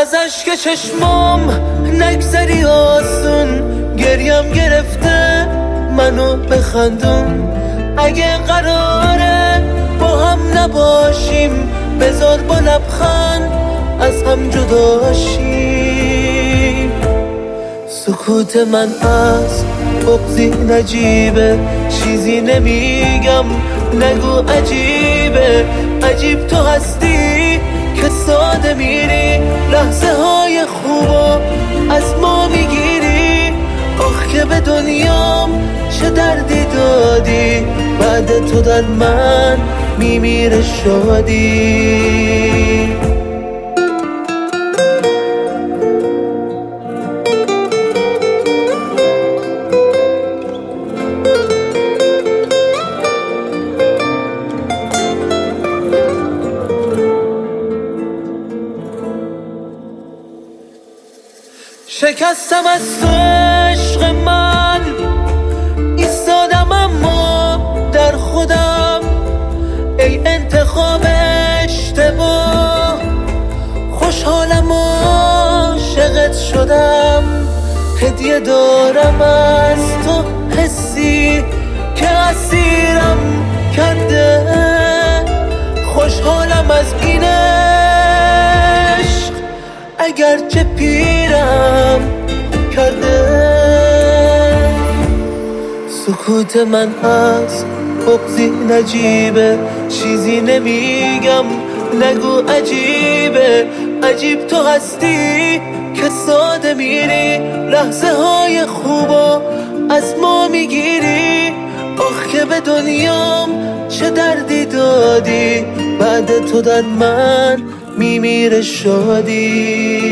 از اشک چشمام نگذری آسون، گریم گرفته منو بخندون. اگه قراره با هم نباشیم بذار با لبخند از هم جدا شیم. سکوت من از بغضی نجیبه، چیزی نمیگم نگو عجیبه. عجیب تو هستی که ساده میری، لحظه های خوبو از ما میگیری. آخ که به دنیام چه دردی دادی، بعد تو در من میمیره شادی. شکستم از تو عشق من، ایستادم اما در خودم. ای انتخاب اشتباه، خوشحالم عاشقت شدم. هدیه دارم از تو حسی که اسیرم کرده، خوشحالم از این عشق اگرچه پیرم کرده. سکوت من از بغضی نجیبه، چیزی نمیگم نگو عجیبه. عجیب تو هستی که ساده میری، لحظه های خوبو از ما میگیری. آخ که به دنیام چه دردی دادی، بعد تو در من میمیره شادی.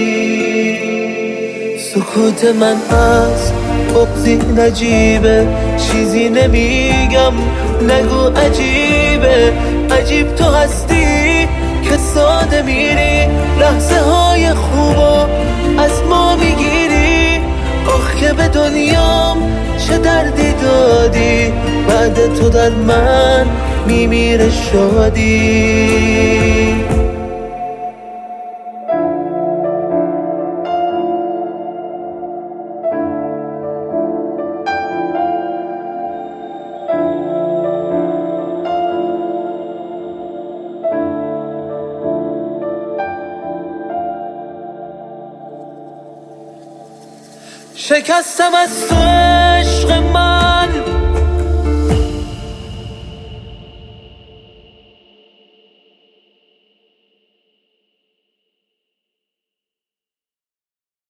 سکوت من از بغضی نجیبه، چیزی نمیگم نگو عجیبه. عجیب تو هستی که ساده میری، لحظه های خوبو از ما میگیری. آخ که به دنیام چه دردی دادی، بعد تو در من میمیره شادی. شکستم از تو عشق من،